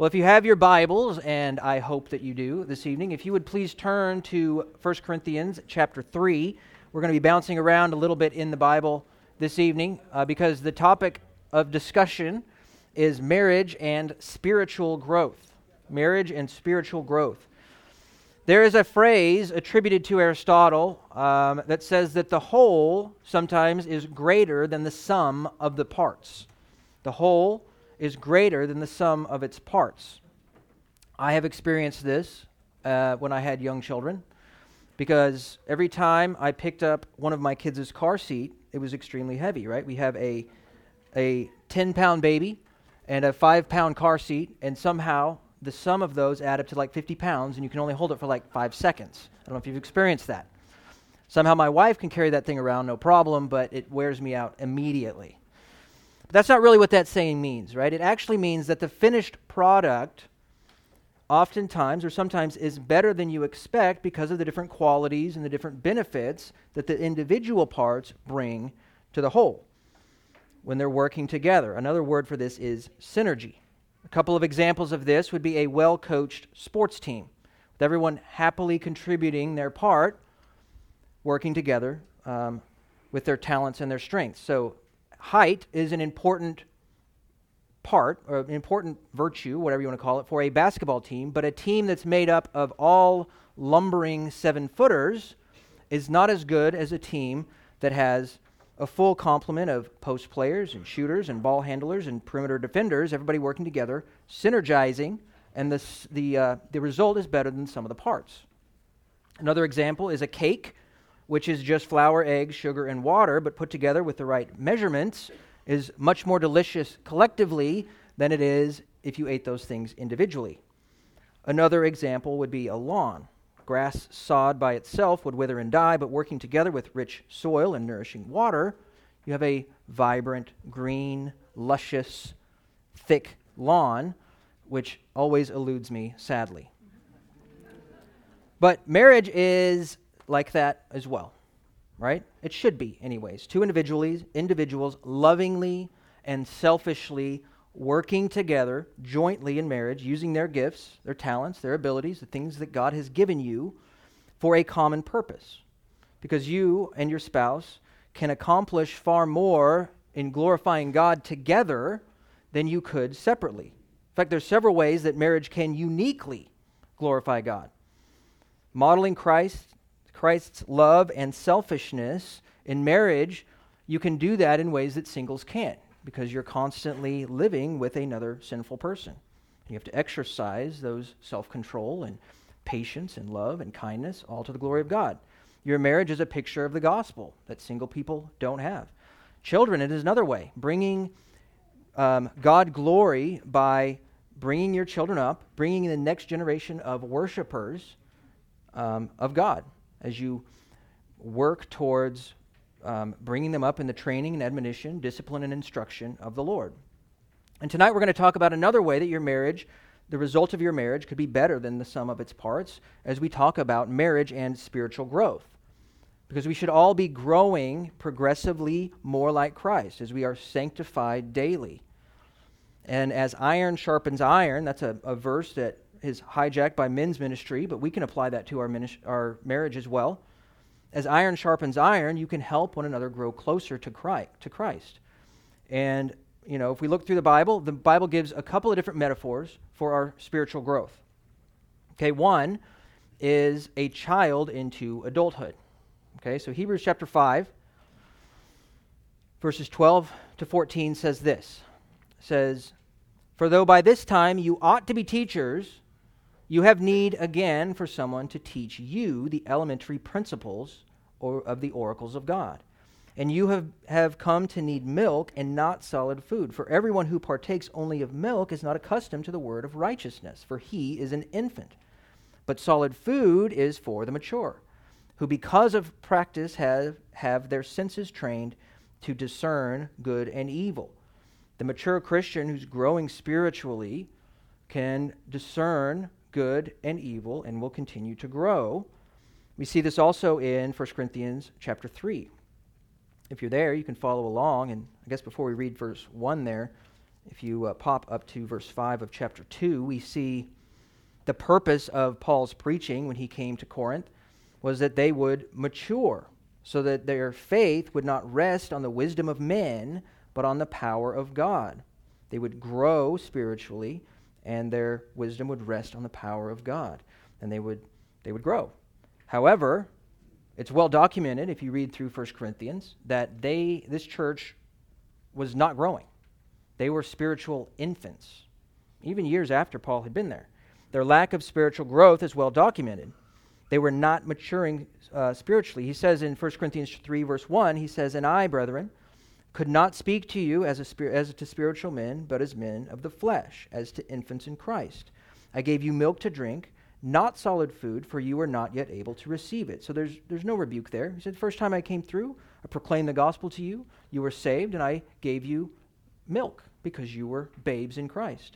Well, if you have your Bibles, and I hope that you do this evening, if you would please turn to 1 Corinthians chapter 3. We're going to be bouncing around a little bit in the Bible this evening because the topic of discussion is marriage and spiritual growth. Marriage and spiritual growth. There is a phrase attributed to Aristotle that says that the whole sometimes is greater than the sum of the parts. The whole is greater than the sum of its parts. I have experienced this when I had young children, because every time I picked up one of my kids' car seat, it was extremely heavy, right? We have a 10-pound baby and a 5-pound car seat, and somehow the sum of those add up to like 50 pounds, and you can only hold it for like 5 seconds. I don't know if you've experienced that. Somehow my wife can carry that thing around, no problem, but it wears me out immediately. But that's not really what that saying means, right? It actually means that the finished product oftentimes or sometimes is better than you expect because of the different qualities and the different benefits that the individual parts bring to the whole when they're working together. Another word for this is synergy. A couple of examples of this would be a well-coached sports team, with everyone happily contributing their part, working together with their talents and their strengths. So height is an important part, or an important virtue, whatever you want to call it, for a basketball team, but a team that's made up of all lumbering 7-footers is not as good as a team that has a full complement of post players and shooters and ball handlers and perimeter defenders, everybody working together, synergizing, and the result is better than some of the parts. Another example is a cake, which is just flour, eggs, sugar, and water, but put together with the right measurements is much more delicious collectively than it is if you ate those things individually. Another example would be a lawn. Grass sod by itself would wither and die, but working together with rich soil and nourishing water, you have a vibrant, green, luscious, thick lawn, which always eludes me, sadly. But marriage is like that as well, right? It should be anyways. Two individuals lovingly and selfishly working together jointly in marriage, using their gifts, their talents, their abilities, the things that God has given you for a common purpose. Because you and your spouse can accomplish far more in glorifying God together than you could separately. In fact, there's several ways that marriage can uniquely glorify God. Modeling Christ's love and selfishness in marriage, you can do that in ways that singles can't, because you're constantly living with another sinful person. You have to exercise those self-control and patience and love and kindness, all to the glory of God. Your marriage is a picture of the gospel that single people don't have. Children, it is another way, bringing God glory by bringing your children up, bringing the next generation of worshipers of God, as you work towards bringing them up in the training and admonition, discipline and instruction of the Lord. And tonight we're going to talk about another way that your marriage, the result of your marriage, could be better than the sum of its parts as we talk about marriage and spiritual growth. Because we should all be growing progressively more like Christ as we are sanctified daily. And as iron sharpens iron, that's a verse that is hijacked by men's ministry, but we can apply that to our marriage as well. As iron sharpens iron, you can help one another grow closer to Christ. And, if we look through the Bible gives a couple of different metaphors for our spiritual growth. Okay, one is a child into adulthood. Okay, so Hebrews chapter 5, verses 12 to 14 says this. It says, "For though by this time you ought to be teachers, you have need again for someone to teach you the elementary principles of the oracles of God. And you have come to need milk and not solid food. For everyone who partakes only of milk is not accustomed to the word of righteousness, for he is an infant. But solid food is for the mature, who because of practice have their senses trained to discern good and evil." The mature Christian who's growing spiritually can discern good and evil and will continue to grow. We see this also in 1 Corinthians chapter 3. If you're there, you can follow along. And I guess before we read verse 1 there, If you pop up to verse 5 of chapter 2, we see the purpose of Paul's preaching when he came to Corinth was that they would mature, so that their faith would not rest on the wisdom of men, but on the power of God. They would grow spiritually, and their wisdom would rest on the power of God, and they would grow. However, it's well documented, if you read through 1 Corinthians, that this church was not growing. They were spiritual infants, even years after Paul had been there. Their lack of spiritual growth is well documented. They were not maturing spiritually. He says in 1 Corinthians 3, verse 1, he says, "And I, brethren, could not speak to you as to spiritual men, but as men of the flesh, as to infants in Christ. I gave you milk to drink, not solid food, for you were not yet able to receive it." So there's no rebuke there. He said, "The first time I came through, I proclaimed the gospel to you. You were saved, and I gave you milk because you were babes in Christ."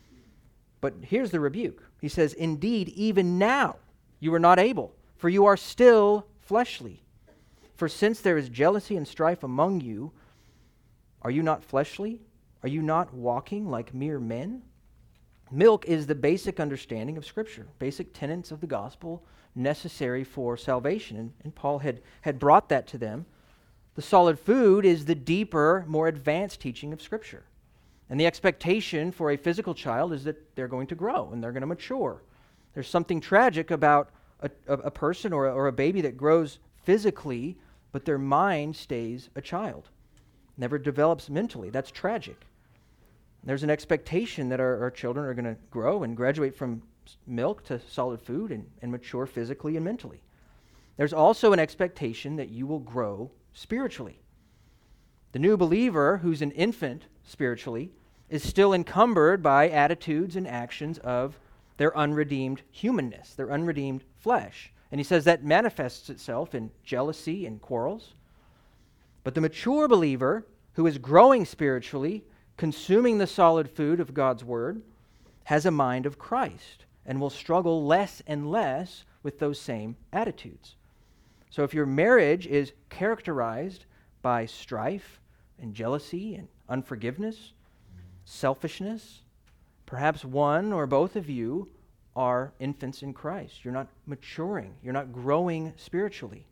But here's the rebuke. He says, "Indeed, even now you are not able, for you are still fleshly. For since there is jealousy and strife among you, are you not fleshly? Are you not walking like mere men?" Milk is the basic understanding of Scripture, basic tenets of the gospel necessary for salvation, and Paul had brought that to them. The solid food is the deeper, more advanced teaching of Scripture. And the expectation for a physical child is that they're going to grow and they're going to mature. There's something tragic about a person or a baby that grows physically, but their mind stays a child, never develops mentally. That's tragic. There's an expectation that our children are going to grow and graduate from milk to solid food and mature physically and mentally. There's also an expectation that you will grow spiritually. The new believer, who's an infant spiritually, is still encumbered by attitudes and actions of their unredeemed humanness, their unredeemed flesh. And he says that manifests itself in jealousy and quarrels. But the mature believer, who is growing spiritually, consuming the solid food of God's Word, has a mind of Christ and will struggle less and less with those same attitudes. So if your marriage is characterized by strife and jealousy and unforgiveness, selfishness, perhaps one or both of you are infants in Christ. You're not maturing. You're not growing spiritually.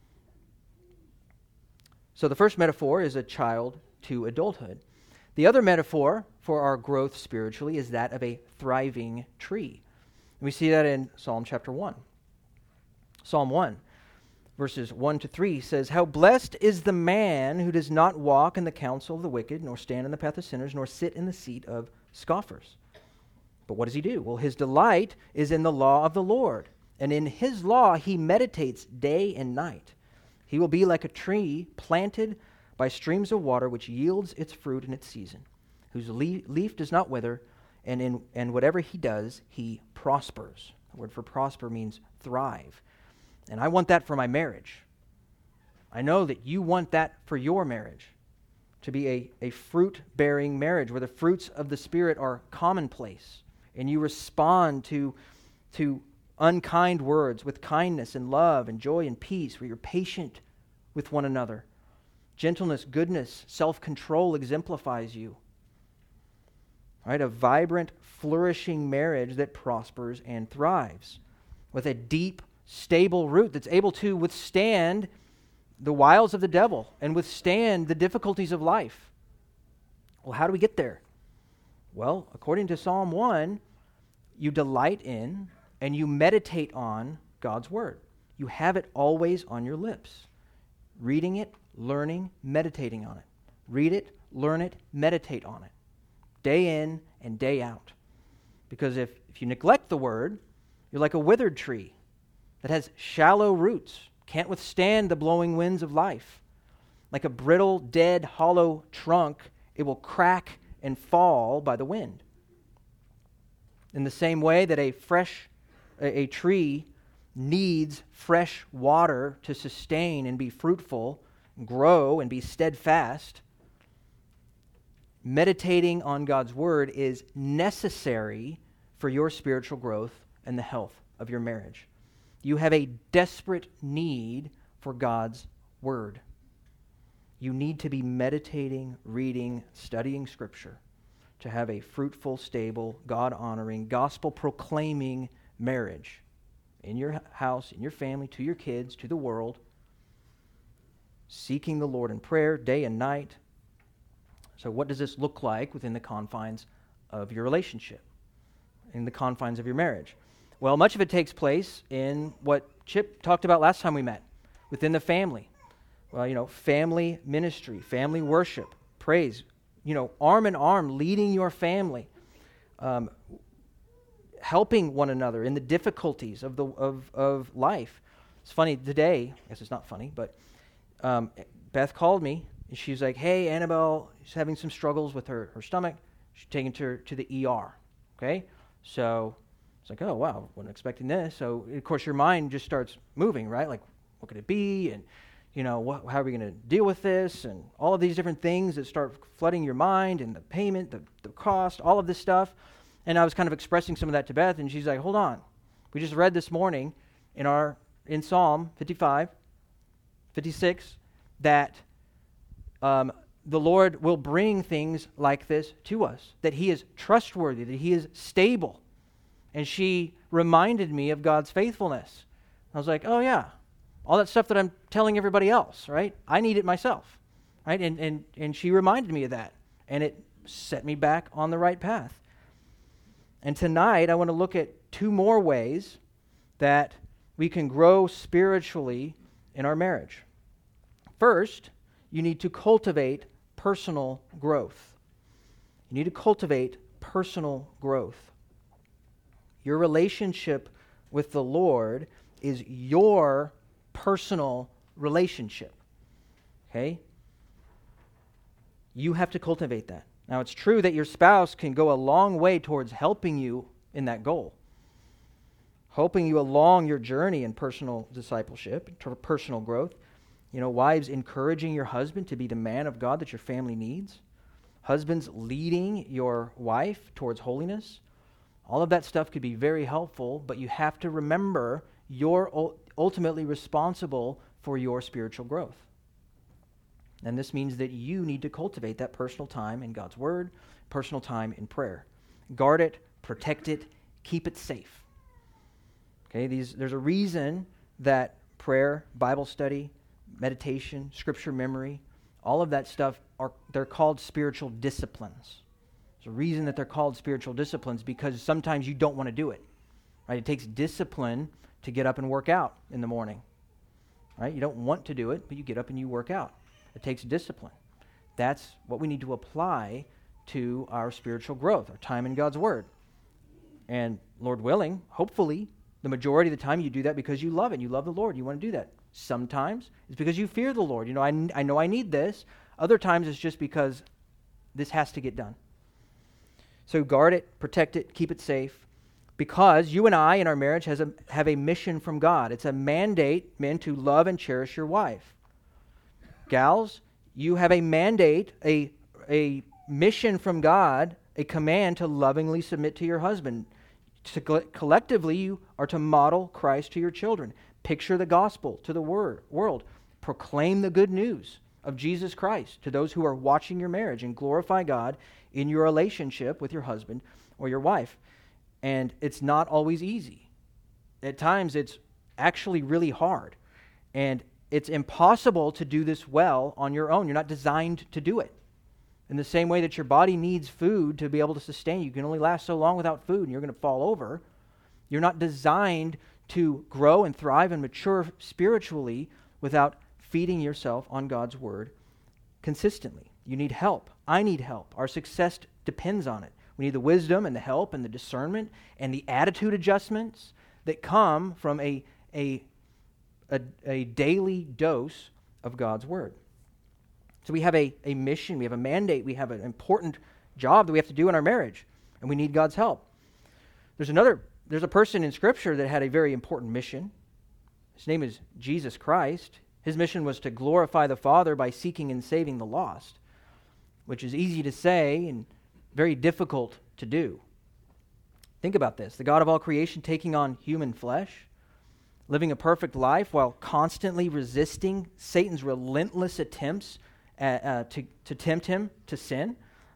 So the first metaphor is a child to adulthood. The other metaphor for our growth spiritually is that of a thriving tree. We see that in Psalm chapter 1. Psalm 1, verses 1 to 3 says, "How blessed is the man who does not walk in the counsel of the wicked, nor stand in the path of sinners, nor sit in the seat of scoffers." But what does he do? Well, his delight is in the law of the Lord, and in his law he meditates day and night. He will be like a tree planted by streams of water, which yields its fruit in its season, whose leaf does not wither, and whatever he does, he prospers. The word for prosper means thrive. And I want that for my marriage. I know that you want that for your marriage, to be a fruit-bearing marriage where the fruits of the Spirit are commonplace, and you respond to unkind words with kindness and love and joy and peace, where you're patient with one another. Gentleness, goodness, self-control exemplifies you. Right? A vibrant, flourishing marriage that prospers and thrives with a deep, stable root that's able to withstand the wiles of the devil and withstand the difficulties of life. Well, how do we get there? Well, according to Psalm 1, you delight in and you meditate on God's Word. You have it always on your lips. Reading it, learning, meditating on it. Read it, learn it, meditate on it. Day in and day out. Because if you neglect the Word, you're like a withered tree that has shallow roots, can't withstand the blowing winds of life. Like a brittle, dead, hollow trunk, it will crack and fall by the wind. In the same way that a tree needs fresh water to sustain and be fruitful, grow and be steadfast, meditating on God's Word is necessary for your spiritual growth and the health of your marriage. You have a desperate need for God's Word. You need to be meditating, reading, studying Scripture to have a fruitful, stable, God-honoring, gospel-proclaiming marriage in your house, in your family, to your kids, to the world, seeking the Lord in prayer day and night. So what does this look like within the confines of your relationship, in the confines of your marriage? Well, much of it takes place in what Chip talked about last time we met, within the family. Well, family ministry, family worship, praise, arm in arm, leading your family, helping one another in the difficulties of life. It's funny today. I guess it's not funny, but Beth called me and she's like, "Hey, Annabelle is having some struggles with her stomach. She's taken her to the ER." Okay, so it's like, "Oh wow, wasn't expecting this." So of course your mind just starts moving, right? Like, what could it be? And how are we going to deal with this? And all of these different things that start flooding your mind, and the payment, the cost, all of this stuff. And I was kind of expressing some of that to Beth, and she's like, "Hold on. We just read this morning in Psalm 55, 56, that the Lord will bring things like this to us, that He is trustworthy, that He is stable." And she reminded me of God's faithfulness. I was like, "Oh yeah, all that stuff that I'm telling everybody else, right? I need it myself," right? And she reminded me of that, and it set me back on the right path. And tonight, I want to look at two more ways that we can grow spiritually in our marriage. First, you need to cultivate personal growth. You need to cultivate personal growth. Your relationship with the Lord is your personal relationship. Okay? You have to cultivate that. Now, it's true that your spouse can go a long way towards helping you in that goal, helping you along your journey in personal discipleship, personal growth. Wives encouraging your husband to be the man of God that your family needs. Husbands leading your wife towards holiness. All of that stuff could be very helpful, but you have to remember you're ultimately responsible for your spiritual growth. And this means that you need to cultivate that personal time in God's Word, personal time in prayer. Guard it, protect it, keep it safe. Okay, there's a reason that prayer, Bible study, meditation, scripture memory, all of that stuff, they're called spiritual disciplines. There's a reason that they're called spiritual disciplines, because sometimes you don't want to do it. Right? It takes discipline to get up and work out in the morning. Right? You don't want to do it, but you get up and you work out. It takes discipline. That's what we need to apply to our spiritual growth, our time in God's Word. And Lord willing, hopefully, the majority of the time you do that because you love it. You love the Lord. You want to do that. Sometimes it's because you fear the Lord. I know I need this. Other times it's just because this has to get done. So guard it, protect it, keep it safe, because you and I in our marriage have a mission from God. It's a mandate, men, to love and cherish your wife. Gals, you have a mandate, a mission from God, a command to lovingly submit to your husband. Collectively, you are to model Christ to your children. Picture the gospel to the world. Proclaim the good news of Jesus Christ to those who are watching your marriage, and glorify God in your relationship with your husband or your wife. And it's not always easy. At times, it's actually really hard. And it's impossible to do this well on your own. You're not designed to do it. In the same way that your body needs food to be able to sustain you. You can only last so long without food, and you're going to fall over. You're not designed to grow and thrive and mature spiritually without feeding yourself on God's Word consistently. You need help. I need help. Our success depends on it. We need the wisdom and the help and the discernment and the attitude adjustments that come from a daily dose of God's Word. So we have a mission, we have a mandate, we have an important job that we have to do in our marriage, and we need God's help. There's a person in Scripture that had a very important mission. His name is Jesus Christ. His mission was to glorify the Father by seeking and saving the lost, which is easy to say and very difficult to do. Think about this. The God of all creation taking on human flesh, living a perfect life while constantly resisting Satan's relentless attempts to tempt him to sin.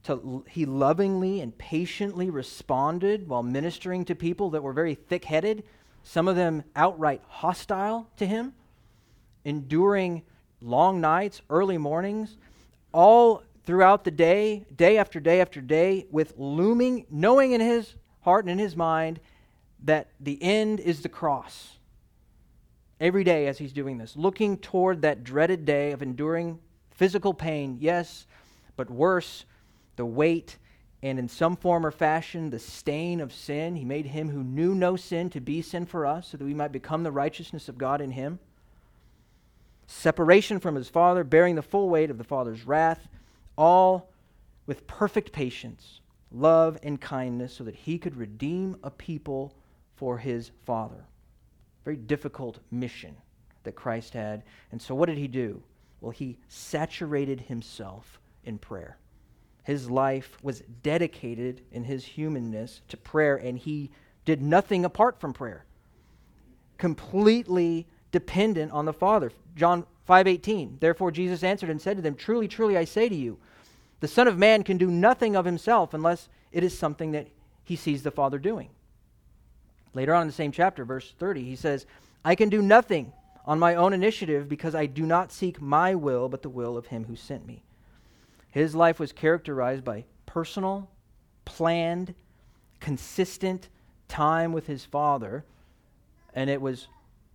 He lovingly and patiently responded while ministering to people that were very thick-headed, some of them outright hostile to him, enduring long nights, early mornings, all throughout the day, day after day after day, with looming, knowing in his heart and in his mind that the end is the cross. Every day as he's doing this, looking toward that dreaded day of enduring physical pain, yes, but worse, the weight and in some form or fashion the stain of sin. He made him who knew no sin to be sin for us so that we might become the righteousness of God in him. Separation from his Father, bearing the full weight of the Father's wrath, all with perfect patience, love, and kindness so that he could redeem a people for his Father. Very difficult mission that Christ had. And so what did he do? Well, he saturated himself in prayer. His life was dedicated in his humanness to prayer, and he did nothing apart from prayer. Completely dependent on the Father. John 5:18, therefore Jesus answered and said to them, truly, truly, I say to you, the Son of Man can do nothing of himself unless it is something that he sees the Father doing. Later on in the same chapter, verse 30, he says, I can do nothing on my own initiative because I do not seek my will, but the will of him who sent me. His life was characterized by personal, planned, consistent time with his Father, and it was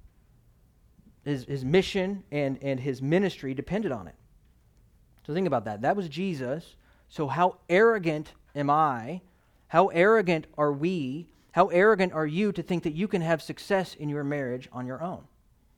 his mission and his ministry depended on it. So think about that. That was Jesus. So how arrogant am I? How arrogant are we? How arrogant are you to think that you can have success in your marriage on your own?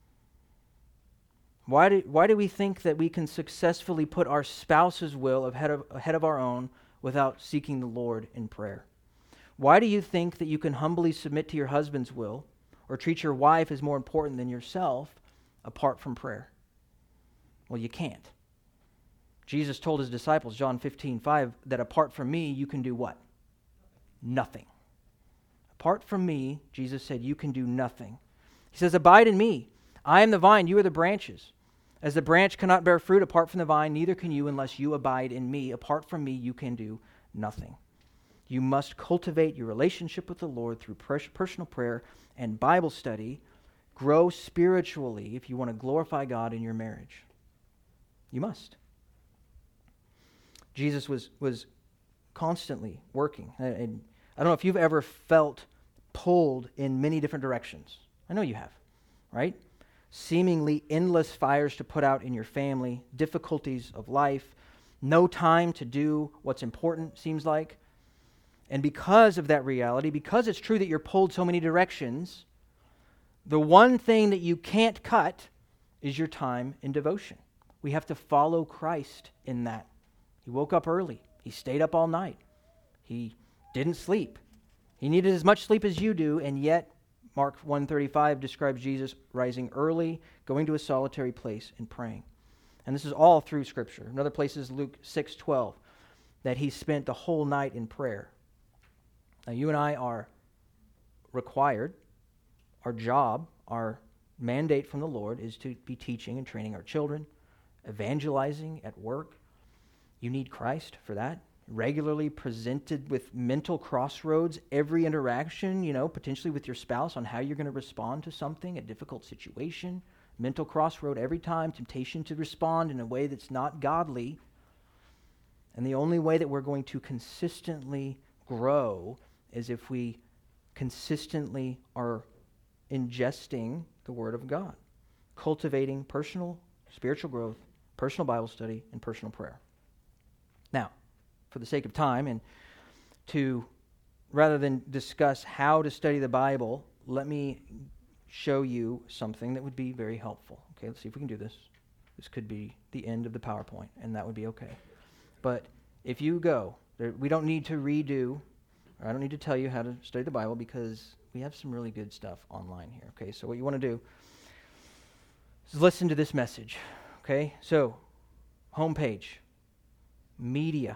Why do we think that we can successfully put our spouse's will ahead of our own without seeking the Lord in prayer? Why do you think that you can humbly submit to your husband's will or treat your wife as more important than yourself apart from prayer? Well, you can't. Jesus told his disciples, John 15:5, that apart from me, you can do what? Nothing. Apart from me, Jesus said, you can do nothing. He says, abide in me. I am the vine, you are the branches. As the branch cannot bear fruit apart from the vine, neither can you unless you abide in me. Apart from me, you can do nothing. You must cultivate your relationship with the Lord through personal prayer and Bible study. Grow spiritually if you want to glorify God in your marriage. You must. Jesus was constantly working. And I don't know if you've ever felt pulled in many different directions. I know you have, right? Seemingly endless fires to put out in your family, difficulties of life, no time to do what's important, seems like. And because of that reality, because it's true that you're pulled so many directions, the one thing that you can't cut is your time in devotion. We have to follow Christ in that. He woke up early. He stayed up all night. He didn't sleep. He needed as much sleep as you do, and yet Mark 1:35 describes Jesus rising early, going to a solitary place and praying. And this is all through Scripture. Another place is Luke 6:12, that he spent the whole night in prayer. Now, you and I are required, our job, our mandate from the Lord is to be teaching and training our children, evangelizing at work. You need Christ for that. Regularly presented with mental crossroads, every interaction, potentially with your spouse on how you're going to respond to something, a difficult situation. Mental crossroad every time, temptation to respond in a way that's not godly. And the only way that we're going to consistently grow is if we consistently are ingesting the Word of God, cultivating personal spiritual growth, personal Bible study, and personal prayer. Now, for the sake of time, and to rather than discuss how to study the Bible, let me show you something that would be very helpful. Okay, let's see if we can do this. This could be the end of the PowerPoint, and that would be okay. But if you go, we don't need to redo, or I don't need to tell you how to study the Bible because we have some really good stuff online here. Okay, so what you want to do is listen to this message. Okay, so homepage, media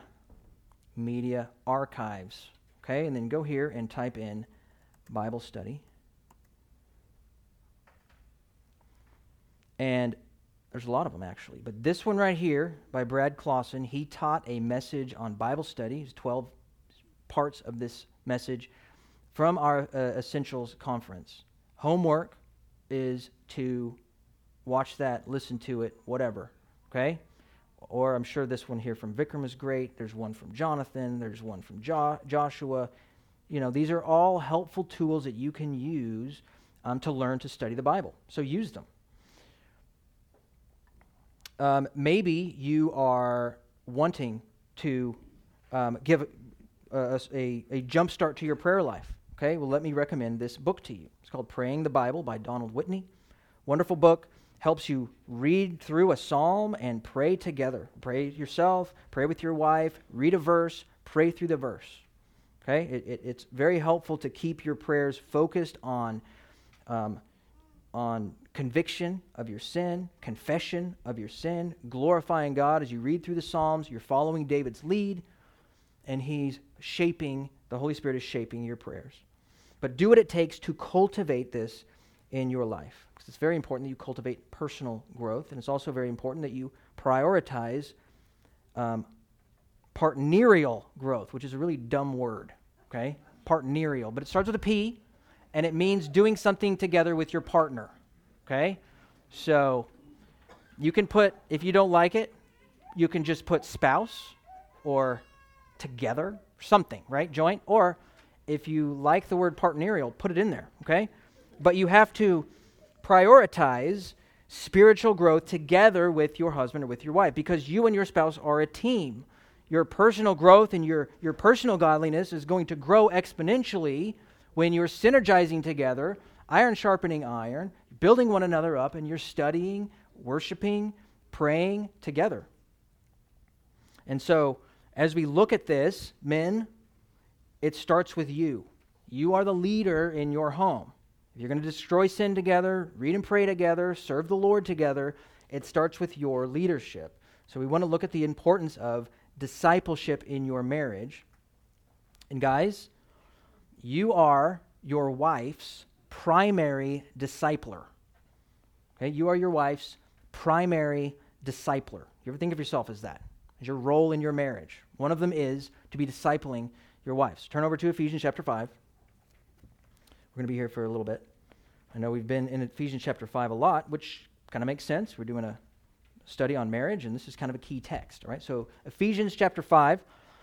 archives. Okay, and then go here and type in Bible study. And There's a lot of them, actually. But this one right here by Brad Clausen, he taught a message on Bible study. It's 12 parts of this message from our Essentials conference. Homework is to watch that, listen to it, whatever, okay? Or I'm sure this one here from Vikram is great. There's one from Jonathan. There's one from Joshua. You know, these are all helpful tools that you can use to learn to study the Bible. So use them. Maybe you are wanting to give a jump start to your prayer life. Okay, well, let me recommend this book to you. It's called Praying the Bible by Donald Whitney. Wonderful book. Helps you read through a psalm and pray together. Pray yourself, pray with your wife, read a verse, pray through the verse. Okay, it's very helpful to keep your prayers focused on conviction of your sin, confession of your sin, glorifying God as you read through the Psalms. You're following David's lead, and the Holy Spirit is shaping your prayers. But do what it takes to cultivate this in your life. Because it's very important that you cultivate personal growth, and it's also very important that you prioritize partnerial growth, which is a really dumb word, okay? Partnerial. But it starts with a P, and it means doing something together with your partner, okay? So you can put, if you don't like it, you can just put spouse or together, something, right? Joint. Or if you like the word partnerial, put it in there, okay? But you have to prioritize spiritual growth together with your husband or with your wife, because you and your spouse are a team. Your personal growth and your personal godliness is going to grow exponentially when you're synergizing together, iron sharpening iron, building one another up, and you're studying, worshiping, praying together. And so, as we look at this, men, it starts with you. You are the leader in your home. If you're going to destroy sin together, read and pray together, serve the Lord together, it starts with your leadership. So we want to look at the importance of discipleship in your marriage. And guys, you are your wife's primary discipler. Okay, you are your wife's primary discipler. You ever think of yourself as that? As your role in your marriage? One of them is to be discipling your wives. Turn over to Ephesians chapter 5. We're going to be here for a little bit. I know we've been in Ephesians chapter 5 a lot, which kind of makes sense. We're doing a study on marriage, and this is kind of a key text, all right? So Ephesians chapter 5,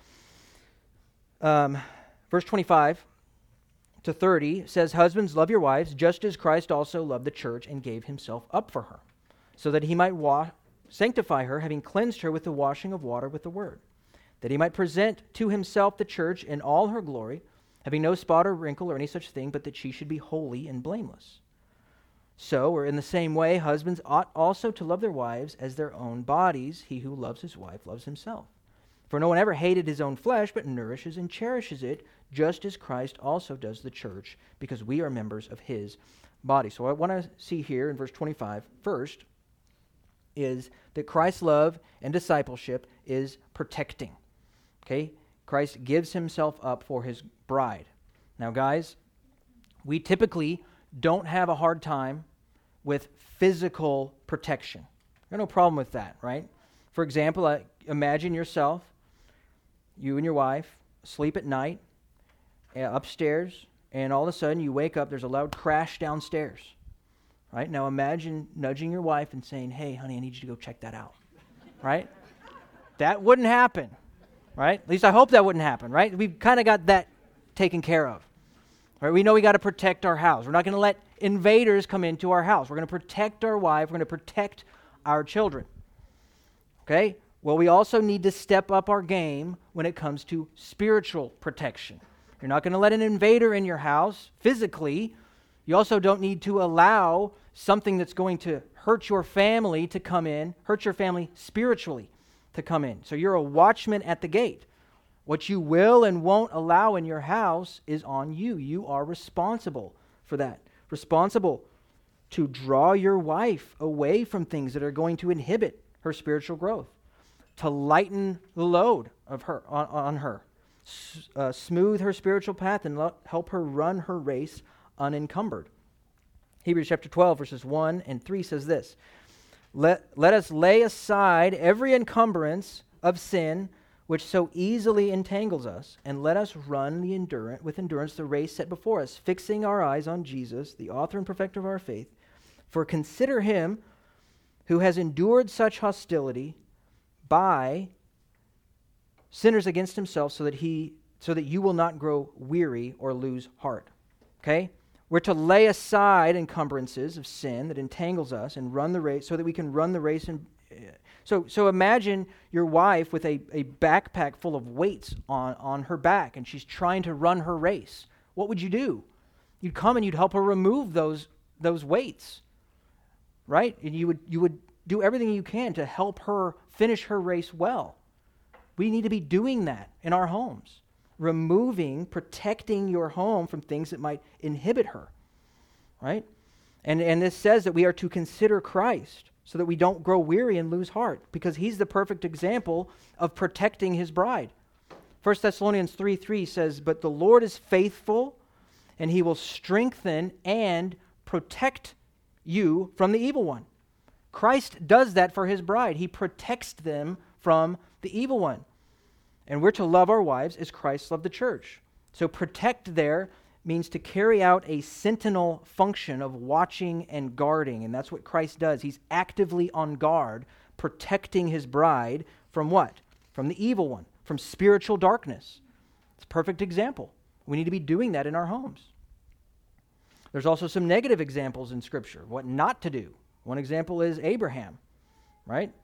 verse 25 to 30 says, "Husbands, love your wives, just as Christ also loved the church and gave himself up for her, so that he might sanctify her, having cleansed her with the washing of water with the word, that he might present to himself the church in all her glory, having no spot or wrinkle or any such thing, but that she should be holy and blameless. So, or in the same way, husbands ought also to love their wives as their own bodies. He who loves his wife loves himself. For no one ever hated his own flesh, but nourishes and cherishes it, just as Christ also does the church, because we are members of his body." So what I want to see here in verse 25 first is that Christ's love and discipleship is protecting. Okay? Christ gives himself up for his bride. Now, guys, we typically don't have a hard time with physical protection. There's no problem with that, right? For example, imagine yourself, you and your wife, sleep at night, upstairs, and all of a sudden you wake up, there's a loud crash downstairs. Right? Now imagine nudging your wife and saying, "Hey, honey, I need you to go check that out." Right? That wouldn't happen. Right? At least I hope that wouldn't happen, right? We've kind of got that taken care of. Right? We know we got to protect our house. We're not going to let invaders come into our house. We're going to protect our wife. We're going to protect our children. Okay? Well, we also need to step up our game when it comes to spiritual protection. You're not going to let an invader in your house physically. You also don't need to allow something that's going to hurt your family to come in, hurt your family spiritually to come in. So you're a watchman at the gate. What you will and won't allow in your house is on you. You are responsible for that. Responsible to draw your wife away from things that are going to inhibit her spiritual growth. To lighten the load of her on her. Smooth her spiritual path and help her run her race unencumbered. Hebrews chapter 12, verses 1 and 3 says this, Let us lay aside every encumbrance of sin which so easily entangles us, and let us run with endurance the race set before us, fixing our eyes on Jesus, the author and perfecter of our faith. For consider him who has endured such hostility by sinners against himself, so that you will not grow weary or lose heart. Okay? We're to lay aside encumbrances of sin that entangles us and run the race so that we can run the race. So imagine your wife with a backpack full of weights on her back, and she's trying to run her race. What would you do? You'd come and you'd help her remove those weights, right? And you would do everything you can to help her finish her race well. We need to be doing that in our homes. Protecting your home from things that might inhibit her, right? And this says that we are to consider Christ so that we don't grow weary and lose heart, because he's the perfect example of protecting his bride. 1 Thessalonians 3:3 says, "But the Lord is faithful, and he will strengthen and protect you from the evil one." Christ does that for his bride. He protects them from the evil one. And we're to love our wives as Christ loved the church. So protect there means to carry out a sentinel function of watching and guarding. And that's what Christ does. He's actively on guard, protecting his bride from what? From the evil one, from spiritual darkness. It's a perfect example. We need to be doing that in our homes. There's also some negative examples in Scripture, what not to do. One example is Abraham, right?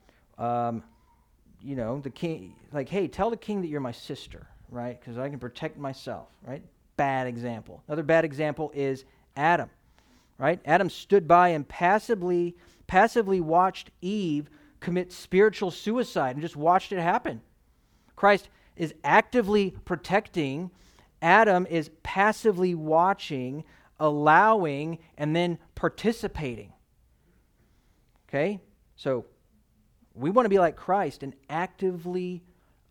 The king, like, hey, tell the king that you're my sister, right? Because I can protect myself, right? Bad example. Another bad example is Adam, right? Adam stood by and passively watched Eve commit spiritual suicide and just watched it happen. Christ is actively protecting. Adam is passively watching, allowing, and then participating. Okay? So we want to be like Christ and actively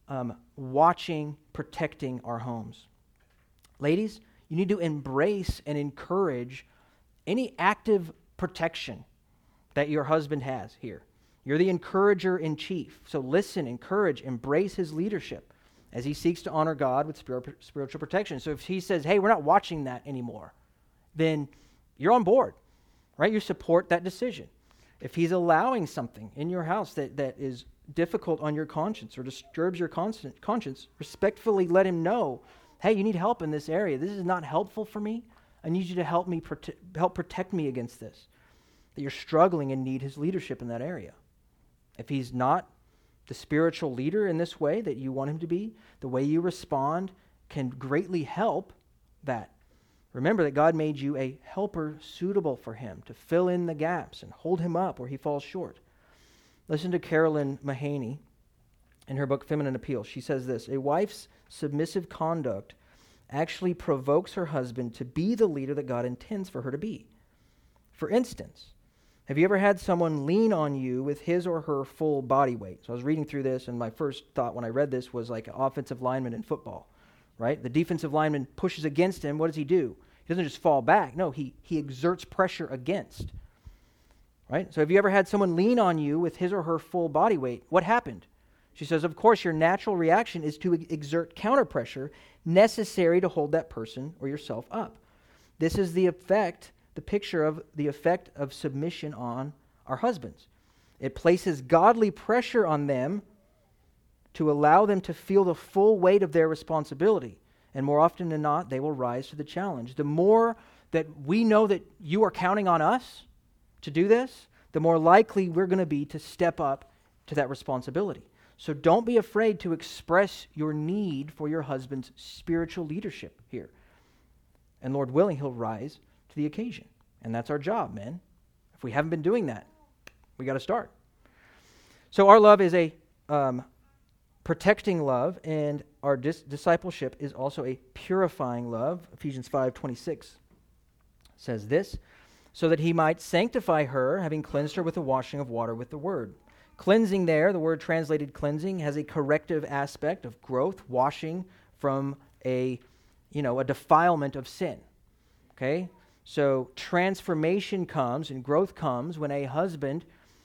watching, protecting our homes. Ladies, you need to embrace and encourage any active protection that your husband has here. You're the encourager in chief. So listen, encourage, embrace his leadership as he seeks to honor God with spiritual protection. So if he says, hey, we're not watching that anymore, then you're on board, right? You support that decision. If he's allowing something in your house that is difficult on your conscience or disturbs your conscience, respectfully let him know, hey, you need help in this area. This is not helpful for me. I need you to help protect me against this. That you're struggling and need his leadership in that area. If he's not the spiritual leader in this way that you want him to be, the way you respond can greatly help that. Remember that God made you a helper suitable for him to fill in the gaps and hold him up where he falls short. Listen to Carolyn Mahaney in her book Feminine Appeal. She says this: a wife's submissive conduct actually provokes her husband to be the leader that God intends for her to be. For instance, have you ever had someone lean on you with his or her full body weight? So I was reading through this, and my first thought when I read this was like an offensive lineman in football. Right? The defensive lineman pushes against him. What does he do? He doesn't just fall back. No, he exerts pressure against. Right? So have you ever had someone lean on you with his or her full body weight? What happened? She says, of course, your natural reaction is to exert counter pressure necessary to hold that person or yourself up. This is the picture of the effect of submission on our husbands. It places godly pressure on them to allow them to feel the full weight of their responsibility. And more often than not, they will rise to the challenge. The more that we know that you are counting on us to do this, the more likely we're going to be to step up to that responsibility. So don't be afraid to express your need for your husband's spiritual leadership here. And Lord willing, he'll rise to the occasion. And that's our job, men. If we haven't been doing that, we got to start. So our love is a protecting love, and our discipleship is also a purifying love. Ephesians 5:26 says this, so that he might sanctify her, having cleansed her with the washing of water with the word. Cleansing there, the word translated cleansing, has a corrective aspect of growth, washing from a defilement of sin. Okay? So transformation comes and growth comes when a husband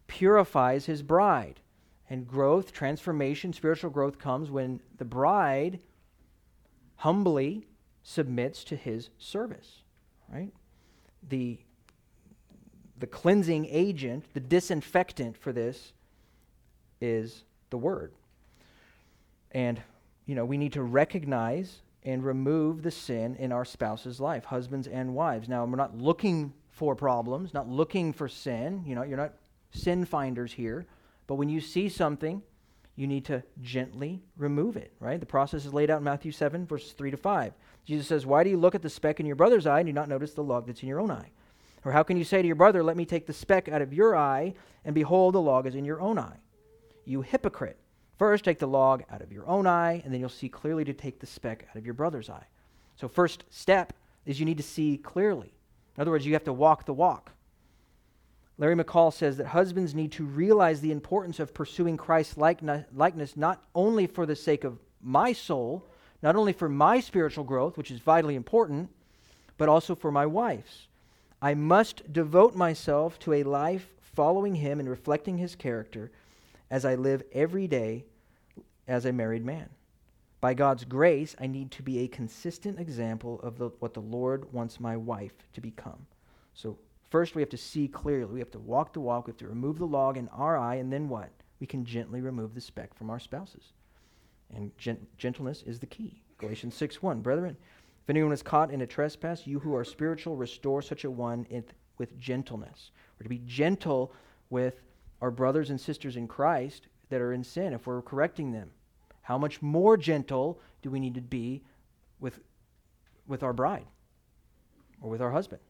purifies his bride. And growth, transformation, spiritual growth comes when the bride humbly submits to his service, right? The cleansing agent, the disinfectant for this is the Word. And, we need to recognize and remove the sin in our spouse's life, husbands and wives. Now, we're not looking for problems, not looking for sin. You're not sin finders here. But when you see something, you need to gently remove it, right? The process is laid out in Matthew 7, verses 3 to 5. Jesus says, "Why do you look at the speck in your brother's eye and do not notice the log that's in your own eye? Or how can you say to your brother, 'Let me take the speck out of your eye,' and behold, the log is in your own eye? You hypocrite. First take the log out of your own eye, and then you'll see clearly to take the speck out of your brother's eye." So first step is you need to see clearly. In other words, you have to walk the walk. Larry McCall says that husbands need to realize the importance of pursuing Christ's likeness not only for the sake of my soul, not only for my spiritual growth, which is vitally important, but also for my wife's. I must devote myself to a life following him and reflecting his character as I live every day as a married man. By God's grace, I need to be a consistent example of what the Lord wants my wife to become. So first, we have to see clearly. We have to walk the walk. We have to remove the log in our eye, and then what? We can gently remove the speck from our spouses. And gentleness is the key. Galatians 6:1, "Brethren, if anyone is caught in a trespass, you who are spiritual, restore such a one with gentleness." We're to be gentle with our brothers and sisters in Christ that are in sin if we're correcting them. How much more gentle do we need to be with our bride or with our husband?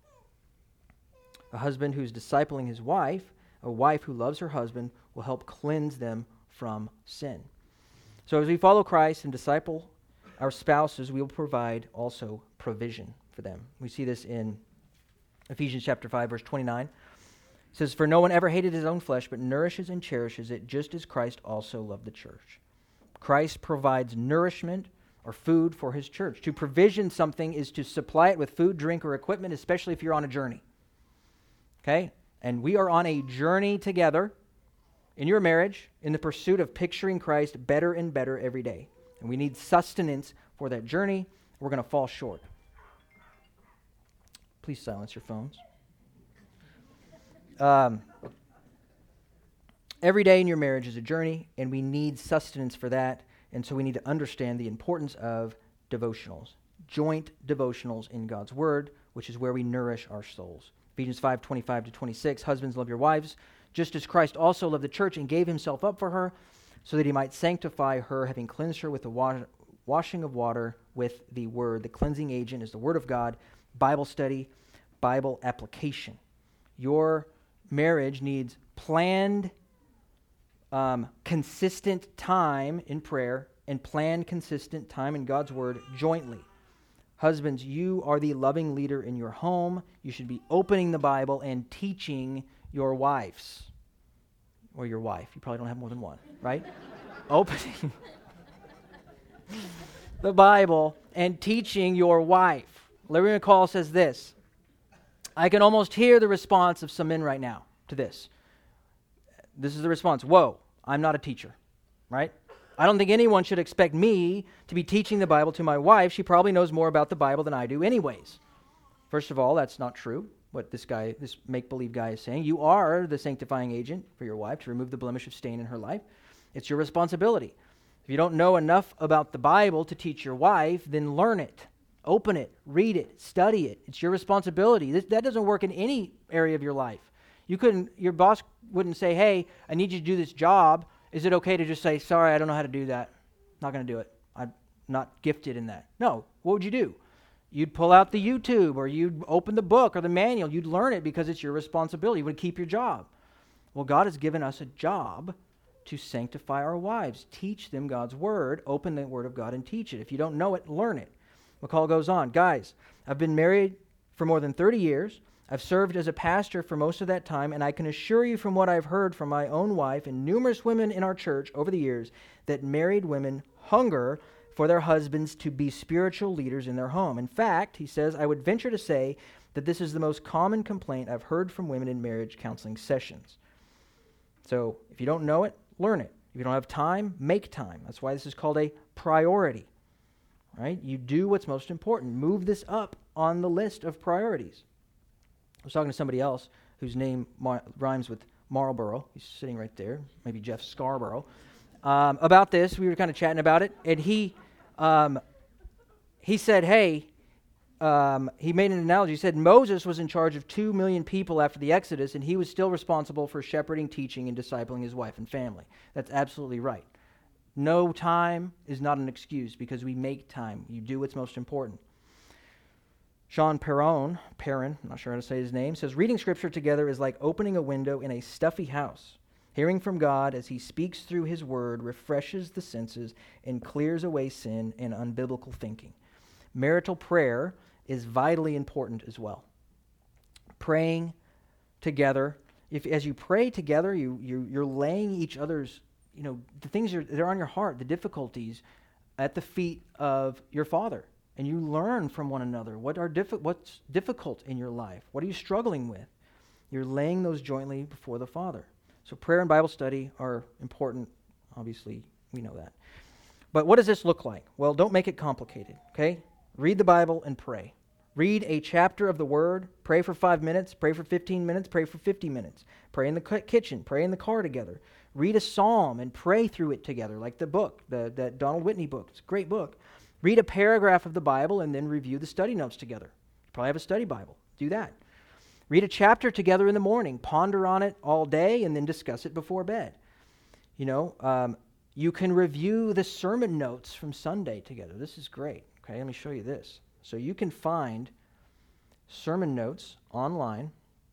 A husband who's discipling his wife, a wife who loves her husband, will help cleanse them from sin. So as we follow Christ and disciple our spouses, we will provide also provision for them. We see this in Ephesians chapter 5, verse 29. It says, "For no one ever hated his own flesh, but nourishes and cherishes it, just as Christ also loved the church." Christ provides nourishment or food for his church. To provision something is to supply it with food, drink, or equipment, especially if you're on a journey. Okay? And we are on a journey together in your marriage in the pursuit of picturing Christ better and better every day. And we need sustenance for that journey. We're going to fall short. Please silence your phones. Every day in your marriage is a journey, and we need sustenance for that. And so we need to understand the importance of devotionals, joint devotionals in God's Word, which is where we nourish our souls. Ephesians 5:25 to 26, "Husbands, love your wives, just as Christ also loved the church and gave himself up for her, so that he might sanctify her, having cleansed her with the washing of water with the Word." The cleansing agent is the Word of God, Bible study, Bible application. Your marriage needs planned, consistent time in prayer and planned, consistent time in God's Word jointly. Husbands, you are the loving leader in your home. You should be opening the Bible and teaching your wives, or your wife. You probably don't have more than one, right? Opening the Bible and teaching your wife. Larry McCall says this: "I can almost hear the response of some men right now to this. This is the response: whoa, I'm not a teacher, right? I don't think anyone should expect me to be teaching the Bible to my wife. She probably knows more about the Bible than I do anyways." First of all, that's not true, what this make-believe guy is saying. You are the sanctifying agent for your wife to remove the blemish of stain in her life. It's your responsibility. If you don't know enough about the Bible to teach your wife, then learn it. Open it, read it, study it. It's your responsibility. That doesn't work in any area of your life. Your boss wouldn't say, "Hey, I need you to do this job. Is it okay to just say, 'Sorry, I don't know how to do that. Not going to do it. I'm not gifted in that.'" No. What would you do? You'd pull out the YouTube, or you'd open the book or the manual. You'd learn it because it's your responsibility. You would keep your job. Well, God has given us a job to sanctify our wives. Teach them God's Word. Open the Word of God and teach it. If you don't know it, learn it. McCall goes on, "Guys, I've been married for more than 30 years. I've served as a pastor for most of that time, and I can assure you from what I've heard from my own wife and numerous women in our church over the years that married women hunger for their husbands to be spiritual leaders in their home. In fact," he says, "I would venture to say that this is the most common complaint I've heard from women in marriage counseling sessions." So if you don't know it, learn it. If you don't have time, make time. That's why this is called a priority, right? You do what's most important. Move this up on the list of priorities. I was talking to somebody else whose name rhymes with Marlboro. He's sitting right there, maybe Jeff Scarborough. About this, we were kind of chatting about it, and he said, hey, he made an analogy. He said Moses was in charge of 2 million people after the Exodus, and he was still responsible for shepherding, teaching, and discipling his wife and family. That's absolutely right. No time is not an excuse because we make time. You do what's most important. Sean Perrin, I'm not sure how to say his name, says, reading Scripture together is like opening a window in a stuffy house. Hearing from God as he speaks through his word refreshes the senses and clears away sin and unbiblical thinking. Marital prayer is vitally important as well. Praying together, as you pray together, you're laying each other's, the things that are on your heart, the difficulties, at the feet of your Father. And you learn from one another what's difficult in your life. What are you struggling with? You're laying those jointly before the Father. So prayer and Bible study are important. Obviously, we know that. But what does this look like? Well, don't make it complicated, okay? Read the Bible and pray. Read a chapter of the Word. Pray for 5 minutes. Pray for 15 minutes. Pray for 50 minutes. Pray in the kitchen. Pray in the car together. Read a psalm and pray through it together, like the book, that Donald Whitney book. It's a great book. Read a paragraph of the Bible and then review the study notes together. You probably have a study Bible. Do that. Read a chapter together in the morning. Ponder on it all day and then discuss it before bed. You can review the sermon notes from Sunday together. This is great. Okay, let me show you this. So you can find sermon notes online.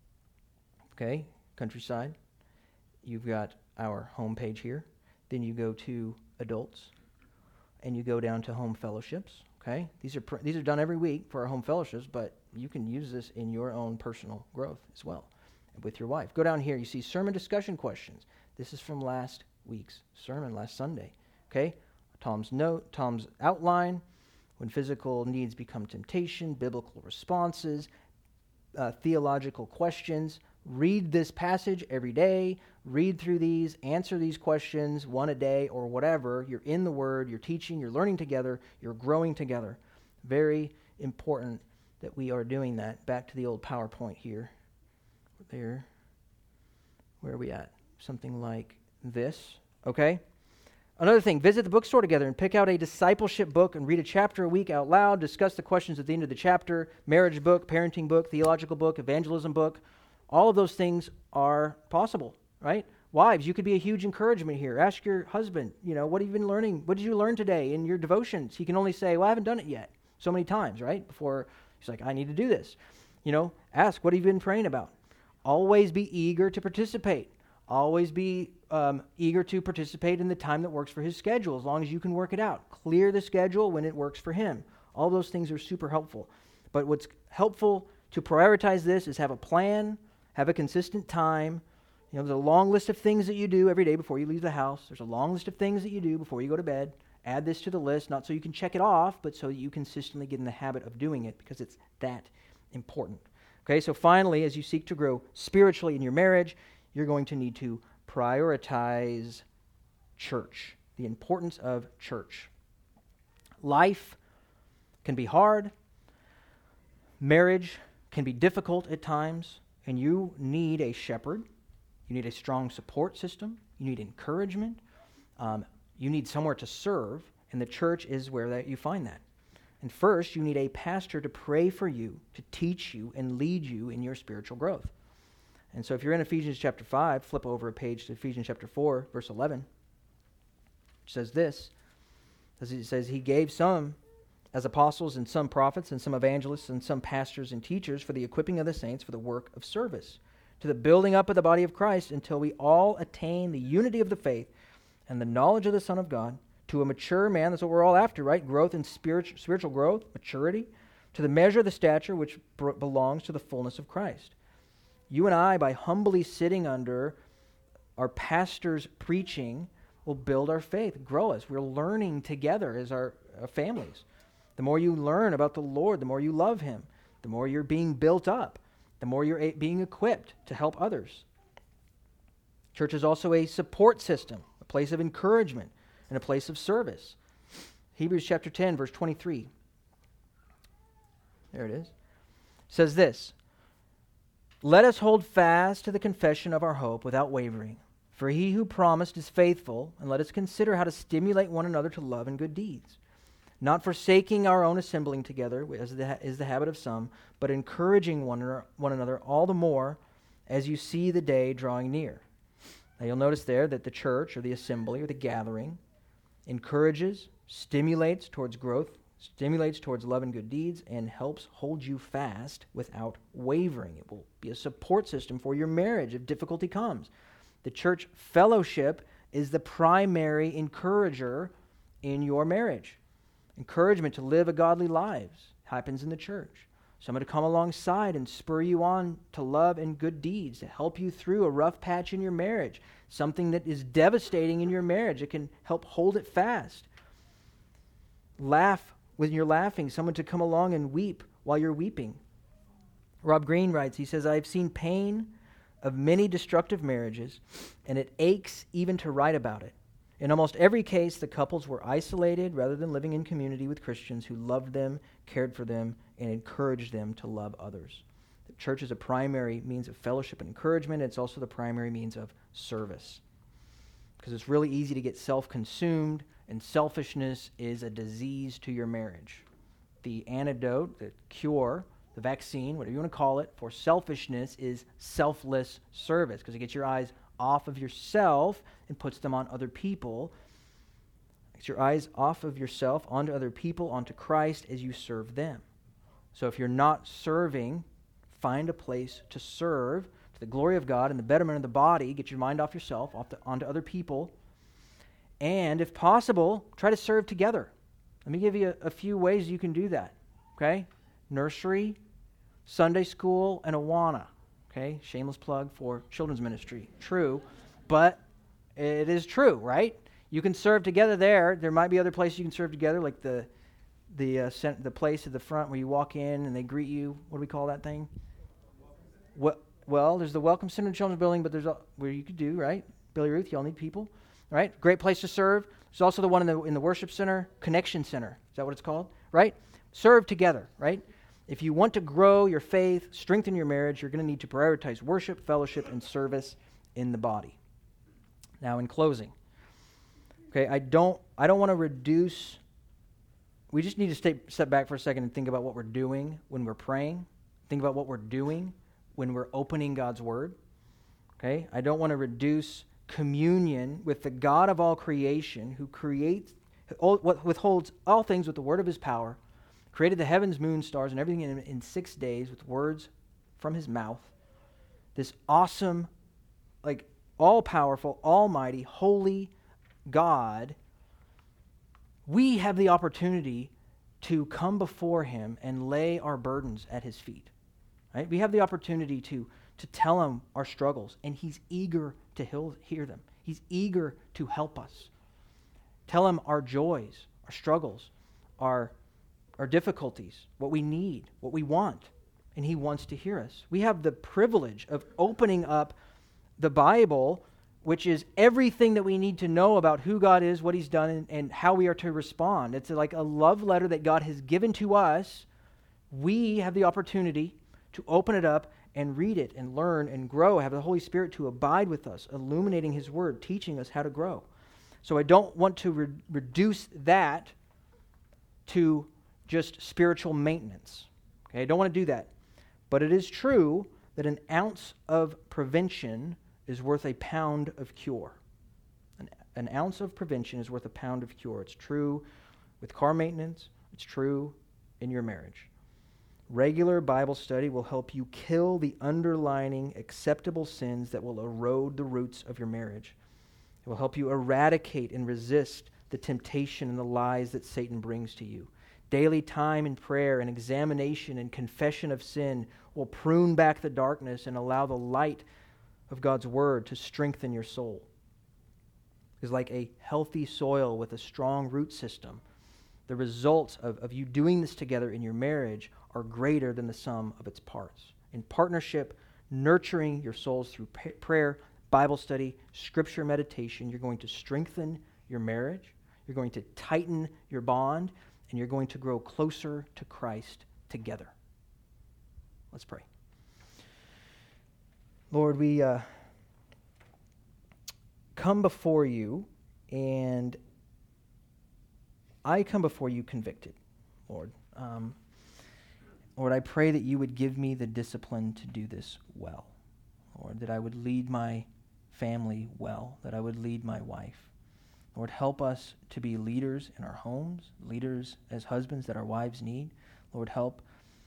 Okay, Countryside. You've got our homepage here. Then you go to adults, and you go down to home fellowships. Okay, these are done every week for our home fellowships, but you can use this in your own personal growth as well with your wife. Go down here. You see sermon discussion questions. This is from last week's sermon, last Sunday. Okay, Tom's note, Tom's outline. When physical needs become temptation, biblical responses, theological questions. Read this passage every day. Read through these. Answer these questions one a day or whatever. You're in the Word. You're teaching. You're learning together. You're growing together. Very important that we are doing that. Back to the old PowerPoint here. There. Where are we at? Something like this. Okay? Another thing, visit the bookstore together and pick out a discipleship book and read a chapter a week out loud. Discuss the questions at the end of the chapter. Marriage book, parenting book, theological book, evangelism book. All of those things are possible, right? Wives, you could be a huge encouragement here. Ask your husband, what have you been learning? What did you learn today in your devotions? He can only say, well, I haven't done it yet. So many times, right? Before he's like, I need to do this. Ask, what have you been praying about? Always be eager to participate. Always be eager to participate in the time that works for his schedule, as long as you can work it out. Clear the schedule when it works for him. All those things are super helpful. But what's helpful to prioritize this is have a plan, have a consistent time. There's a long list of things that you do every day before you leave the house. There's a long list of things that you do before you go to bed. Add this to the list, not so you can check it off, but so that you consistently get in the habit of doing it because it's that important. Okay, so finally, as you seek to grow spiritually in your marriage, you're going to need to prioritize church, the importance of church. Life can be hard. Marriage can be difficult at times, and you need a shepherd. You need a strong support system. You need encouragement. You need somewhere to serve, and the church is where you find that. And first, you need a pastor to pray for you, to teach you, and lead you in your spiritual growth. And so if you're in Ephesians chapter 5, flip over a page to Ephesians chapter 4, verse 11. It says this. It says, he gave some as apostles and some prophets and some evangelists and some pastors and teachers for the equipping of the saints for the work of service, to the building up of the body of Christ until we all attain the unity of the faith and the knowledge of the Son of God, to a mature man. That's what we're all after, right? Growth in spiritual growth, maturity, to the measure of the stature which belongs to the fullness of Christ. You and I, by humbly sitting under our pastor's preaching, will build our faith, grow us. We're learning together as our families. The more you learn about the Lord, the more you love him, the more you're being built up, the more you're being equipped to help others. Church is also a support system, a place of encouragement, and a place of service. Hebrews chapter 10, verse 23. There it is. Says this, "Let us hold fast to the confession of our hope without wavering. For he who promised is faithful, and let us consider how to stimulate one another to love and good deeds, not forsaking our own assembling together, as is the habit of some, but encouraging one another all the more as you see the day drawing near." Now you'll notice there that the church, or the assembly, or the gathering, encourages, stimulates towards growth, stimulates towards love and good deeds, and helps hold you fast without wavering. It will be a support system for your marriage if difficulty comes. The church fellowship is the primary encourager in your marriage. Encouragement to live a godly lives happens in the church. Someone to come alongside and spur you on to love and good deeds, to help you through a rough patch in your marriage, something that is devastating in your marriage. It can help hold it fast. Laugh when you're laughing, someone to come along and weep while you're weeping. Rob Greene writes, he says, "I've seen pain of many destructive marriages, and it aches even to write about it. In almost every case, the couples were isolated rather than living in community with Christians who loved them, cared for them, and encouraged them to love others." The church is a primary means of fellowship and encouragement. It's also the primary means of service, because it's really easy to get self-consumed, and selfishness is a disease to your marriage. The antidote, the cure, the vaccine, whatever you want to call it, for selfishness is selfless service, because it gets your eyes off of yourself and puts them on other people. Get your eyes off of yourself onto other people, onto Christ as you serve them. So if you're not serving, find a place to serve to the glory of God and the betterment of the body. Get your mind off yourself, onto other people. And if possible, try to serve together. Let me give you a few ways you can do that. Okay? Nursery, Sunday school, and Awana. Okay, shameless plug for children's ministry. True, but it is true, right? You can serve together there. There might be other places you can serve together, like the place at the front where you walk in and they greet you. What do we call that thing? Well, there's the Welcome Center in the Children's Building, but there's where you could do, right? Billy Ruth, y'all need people, right? Great place to serve. There's also the one in the worship center, Connection Center. Is that what it's called? Right? Serve together, right? If you want to grow your faith, strengthen your marriage, you're going to need to prioritize worship, fellowship, and service in the body. Now, in closing, okay, I don't want to reduce. We just need to step back for a second and think about what we're doing when we're praying. Think about what we're doing when we're opening God's Word. Okay, I don't want to reduce communion with the God of all creation, who withholds all things with the word of His power, created the heavens, moon, stars, and everything in 6 days with words from His mouth. This awesome, all-powerful, almighty, holy God. We have the opportunity to come before Him and lay our burdens at His feet. Right? We have the opportunity to tell Him our struggles, and He's eager to hear them. He's eager to help us. Tell Him our joys, our struggles, our difficulties, what we need, what we want, and He wants to hear us. We have the privilege of opening up the Bible, which is everything that we need to know about who God is, what He's done, and how we are to respond. It's like a love letter that God has given to us. We have the opportunity to open it up and read it and learn and grow, have the Holy Spirit to abide with us, illuminating His Word, teaching us how to grow. So I don't want to reduce that to just spiritual maintenance. Okay, I don't want to do that. But it is true that an ounce of prevention is worth a pound of cure. An ounce of prevention is worth a pound of cure. It's true with car maintenance. It's true in your marriage. Regular Bible study will help you kill the underlying acceptable sins that will erode the roots of your marriage. It will help you eradicate and resist the temptation and the lies that Satan brings to you. Daily time in prayer and examination and confession of sin will prune back the darkness and allow the light of God's Word to strengthen your soul. It's like a healthy soil with a strong root system. The results of you doing this together in your marriage are greater than the sum of its parts. In partnership, nurturing your souls through prayer, Bible study, scripture meditation. You're going to strengthen your marriage. You're going to tighten your bond, and you're going to grow closer to Christ together. Let's pray. Lord, we come before you, and I come before you convicted, Lord. Lord, I pray that you would give me the discipline to do this well. Lord, that I would lead my family well, that I would lead my wife. Lord, help us to be leaders in our homes, leaders as husbands that our wives need. Lord, help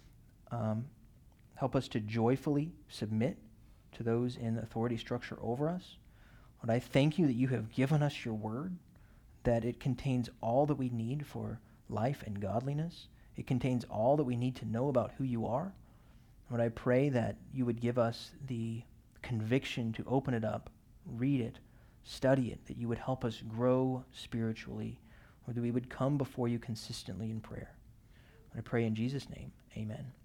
us to joyfully submit to those in authority structure over us. Lord, I thank you that you have given us your word, that it contains all that we need for life and godliness. It contains all that we need to know about who you are. Lord, I pray that you would give us the conviction to open it up, read it, study it, that you would help us grow spiritually, or that we would come before you consistently in prayer. I pray in Jesus' name, amen.